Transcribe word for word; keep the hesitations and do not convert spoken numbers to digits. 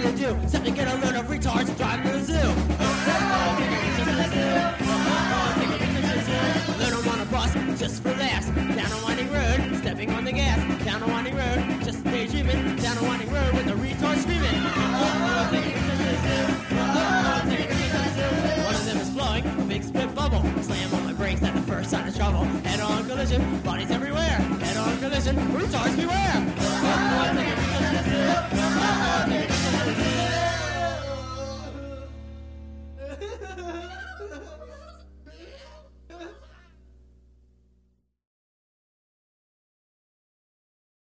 to do? Except to get a load of retards driving to the zoo. Load them on a bus just for laughs. Down a winding road, stepping on the gas. Down a winding road, just daydreaming. Down a winding road with the retards screaming. One of them is blowing a big spit bubble. Slam on my brakes at the first sign of trouble. Head-on collision, bodies everywhere. Head-on collision, retards beware.